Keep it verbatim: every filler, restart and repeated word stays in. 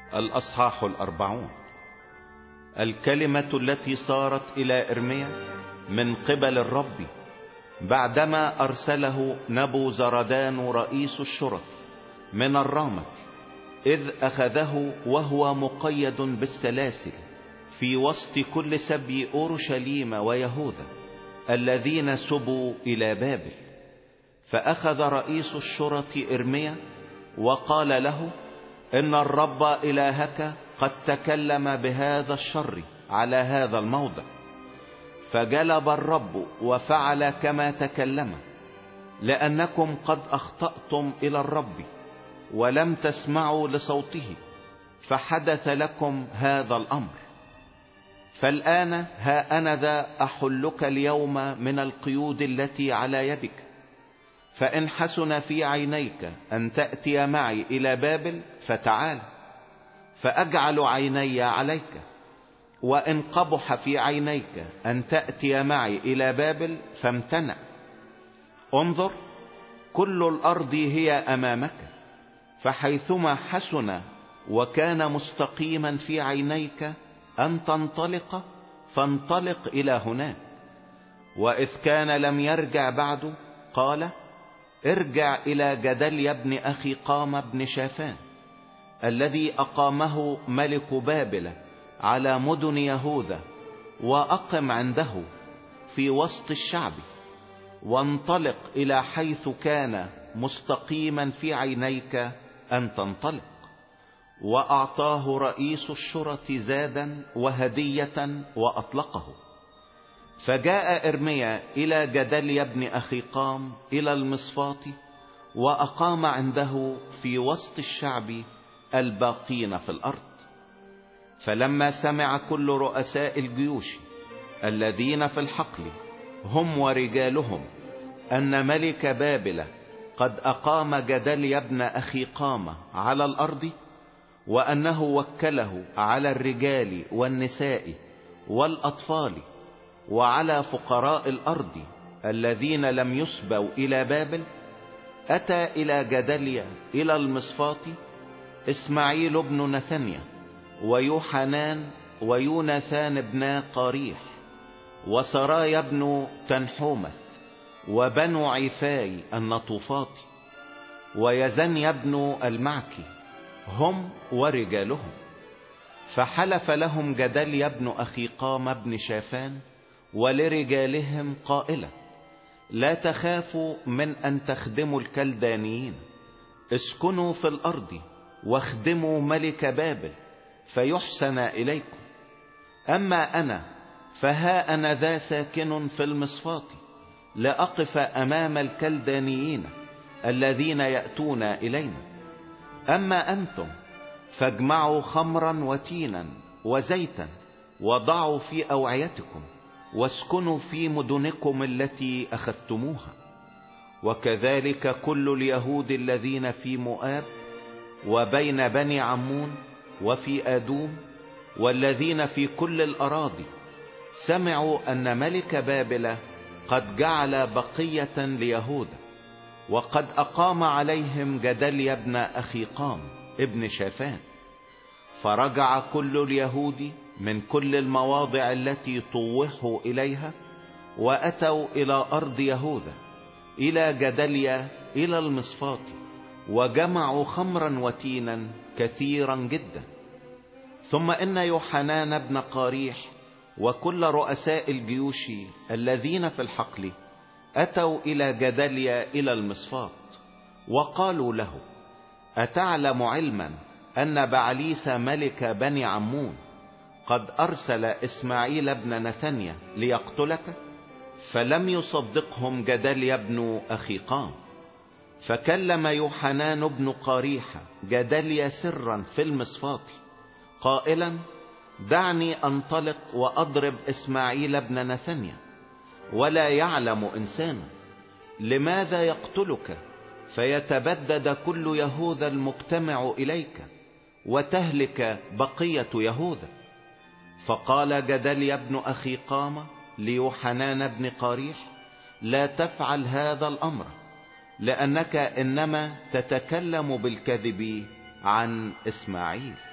الأصحاح الأربعون. الكلمة التي صارت إلى إرميا من قبل الرب بعدما أرسله نبوزردان رئيس الشرط من الرامة، إذ أخذه وهو مقيد بالسلاسل في وسط كل سبي أورشليم ويهوذا الذين سبوا إلى بابل. فأخذ رئيس الشرط إرميا وقال له: إن الرب إلهك قد تكلم بهذا الشر على هذا الموضع. فجلب الرب وفعل كما تكلم، لأنكم قد أخطأتم إلى الرب ولم تسمعوا لصوته، فحدث لكم هذا الأمر. فالآن ها أنا ذا أحلك اليوم من القيود التي على يدك، فإن حسن في عينيك أن تأتي معي إلى بابل فتعال، فأجعل عيني عليك. وإن قبح في عينيك أن تأتي معي إلى بابل فامتنع. انظر، كل الأرض هي أمامك، فحيثما حسن وكان مستقيما في عينيك أن تنطلق فانطلق إلى هناك. وإذ كان لم يرجع بعد قال: ارجع إلى جدليا بن أخي قام بن شافان الذي أقامه ملك بابل على مدن يهوذا، وأقم عنده في وسط الشعب، وانطلق إلى حيث كان مستقيما في عينيك أن تنطلق. وأعطاه رئيس الشرط زادا وهدية وأطلقه. فجاء إرميا إلى جدليا بن أخي قام إلى المصفاة، وأقام عنده في وسط الشعب الباقين في الأرض. فلما سمع كل رؤساء الجيوش الذين في الحقل هم ورجالهم أن ملك بابل قد أقام جدليا بن أخي قام على الأرض، وأنه وكله على الرجال والنساء والأطفال وعلى فقراء الأرض الذين لم يسبوا إلى بابل، أتى إلى جدليا إلى المصفاة إسماعيل بن نثنيا ويوحنان ويوناثان بن قاريح وسرايا بن تنحومث وبنو عفاي النطوفات ويزنيا بن المعكي هم ورجالهم. فحلف لهم جدليا بن أخي قام بن شافان ولرجالهم قائلا: لا تخافوا من أن تخدموا الكلدانيين، اسكنوا في الأرض واخدموا ملك بابل فيحسن إليكم. أما أنا فها أنا ذا ساكن في المصفاة لأقف أمام الكلدانيين الذين يأتون إلينا. أما أنتم فاجمعوا خمرا وتينا وزيتا وضعوا في أوعيتكم، واسكنوا في مدنكم التي أخذتموها. وكذلك كل اليهود الذين في مؤاب وبين بني عمون وفي آدوم والذين في كل الأراضي سمعوا أن ملك بابل قد جعل بقية ليهوذا، وقد أقام عليهم جدليا بن أخي قام ابن شافان. فرجع كل اليهود من كل المواضع التي طوحوا إليها، وأتوا إلى أرض يهوذا إلى جدليا إلى المصفاة، وجمعوا خمرا وتينا كثيرا جدا. ثم إن يوحنان بن قاريح وكل رؤساء الجيوش الذين في الحقل أتوا إلى جدليا إلى المصفاة، وقالوا له: أتعلم علما أن بعليس ملك بني عمون قد أرسل إسماعيل بن نثنيا ليقتلك؟ فلم يصدقهم جدليا بن أخي قام. فكلم يوحنان بن قاريح جدليا سرا في المصفاة قائلا: دعني أنطلق وأضرب إسماعيل بن نثنيا، ولا يعلم إنسان لماذا يقتلك، فيتبدد كل يهوذا المجتمع إليك وتهلك بقية يهوذا. فقال جدليا بن أخي قام ليوحنان بن قاريح: لا تفعل هذا الأمر، لأنك إنما تتكلم بالكذب عن إسماعيل.